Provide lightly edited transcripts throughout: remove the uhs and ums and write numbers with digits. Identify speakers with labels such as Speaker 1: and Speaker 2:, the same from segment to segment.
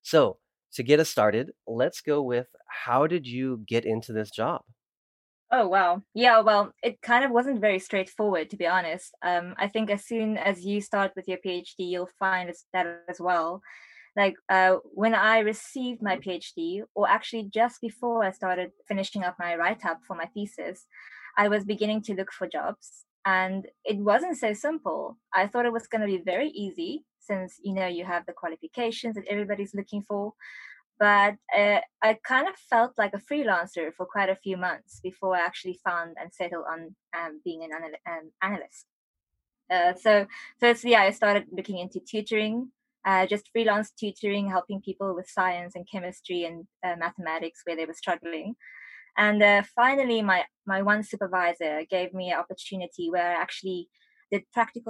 Speaker 1: So, to get us started, let's go with how did you get into this job?
Speaker 2: Oh, wow. Yeah, well, it kind of wasn't very straightforward, to be honest. I think as soon as you start with your PhD, you'll find that as well. When I received my PhD, or actually just before I started finishing up my write up for my thesis, I was beginning to look for jobs. And it wasn't so simple. I thought it was going to be very easy since, you have the qualifications that everybody's looking for. But I kind of felt like a freelancer for quite a few months before I actually found and settled on being an analyst. So firstly, I started looking into tutoring, just freelance tutoring, helping people with science and chemistry and mathematics where they were struggling. And finally, my one supervisor gave me an opportunity where I actually did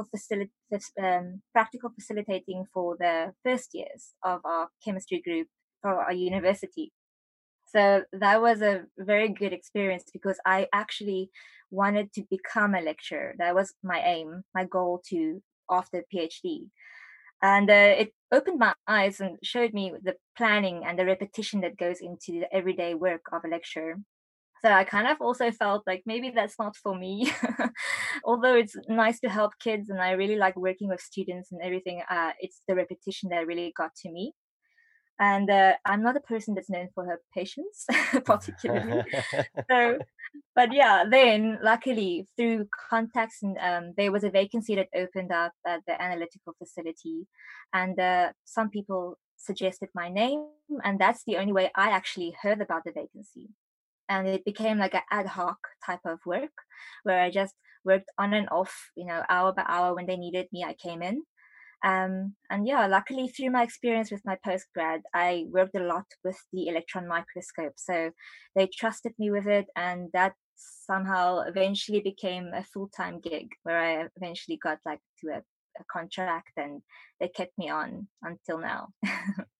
Speaker 2: practical facilitating for the first years of our chemistry group for our university. So that was a very good experience because I actually wanted to become a lecturer. That was my aim, my goal to after PhD. And it opened my eyes and showed me the planning and the repetition that goes into the everyday work of a lecturer. So I kind of also felt like maybe that's not for me. Although it's nice to help kids and I really like working with students and everything, it's the repetition that really got to me. And I'm not a person that's known for her patience, particularly. So, but yeah, then luckily through contacts and there was a vacancy that opened up at the analytical facility, and some people suggested my name, and that's the only way I actually heard about the vacancy. And it became like an ad hoc type of work where I just worked on and off, hour by hour when they needed me, I came in. And yeah, luckily through my experience with my postgrad, I worked a lot with the electron microscope. So they trusted me with it, and that somehow eventually became a full-time gig where I eventually got like to a contract and they kept me on until now.